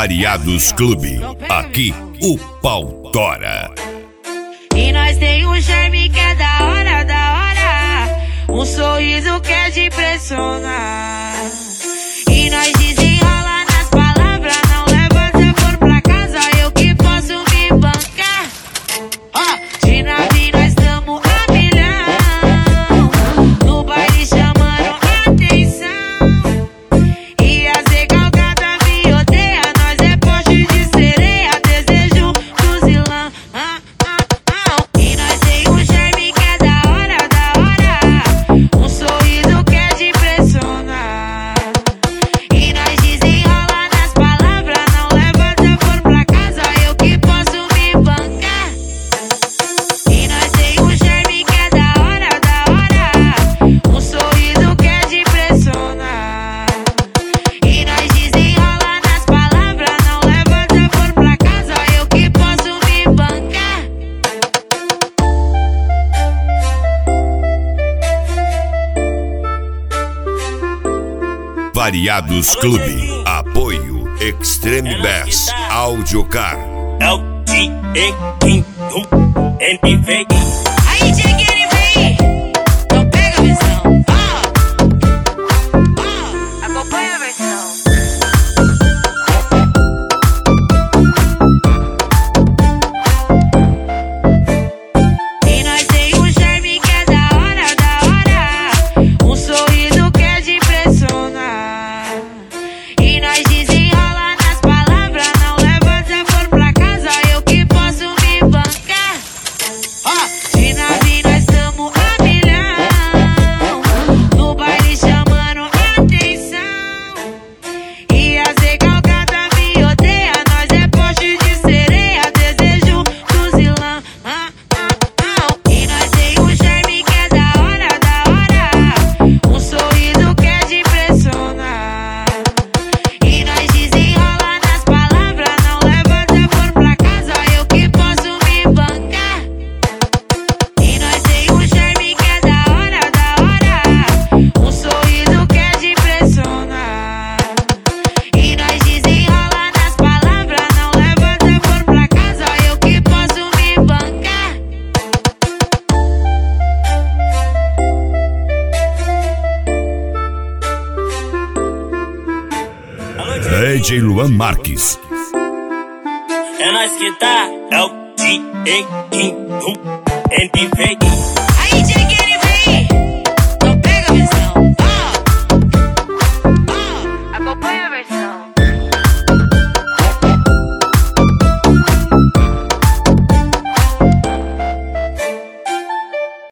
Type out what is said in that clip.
Variados Clube. Aqui o pau tora. E nós tem um charme que é da hora, da hora. Um sorriso que é de impressionar. E nós desenrola nas palavras, não leva sabor pra casa, eu que posso me bancar. Ó, de nave nós tamo a milhão, no baile chamando atenção. E as recalcadas me odeia, nós é poste de sereia, desejo fuzilão. E nós tem um charme que é da hora, um sorriso que é de impressionar. E nós desenrola nas palavras, não leva sabor pra casa, eu que posso me bancar. E nós tem um charme que é da hora, um sorriso que é de impressionar. E nós desenrola nas palavras, não leva sabor pra casa, eu que posso me bancar. Variados Clube. Apoio Extreme Bass Audiocar. NV. Aí, Tigre, vem! Então pega a visão. Acompanha a versão. E nós tem um charme que é da hora, um sorriso que é de impressionar. E nós desenrola nas palavras, não leva sabor pra casa, eu que posso me bancar. Ó, de nave nós tamo a milhão, no baile chamando atenção. E as recalcadas me odeia, nós é poste de sereia, desejo fuzilão. E nós tem um charme que é da hora, um sorriso que é de impressionar. E nós desenrola nas palavras, não leva sabor pra casa, eu que posso me bancar. E nós tem um charme que é da hora, um sorriso que é de impressionar. E nós desenrola nas palavras, não leva sabor pra casa, eu que posso me bancar. DJ Luan Marques. É nós que tá, é o D.E. NV.